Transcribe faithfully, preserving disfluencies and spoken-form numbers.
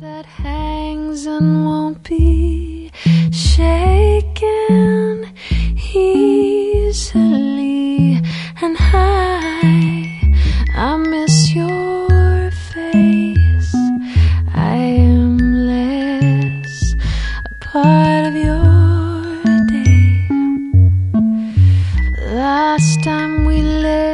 that hangs and won't be shaken easily. And I, I miss your face. I am less a part of your day. Last time we lived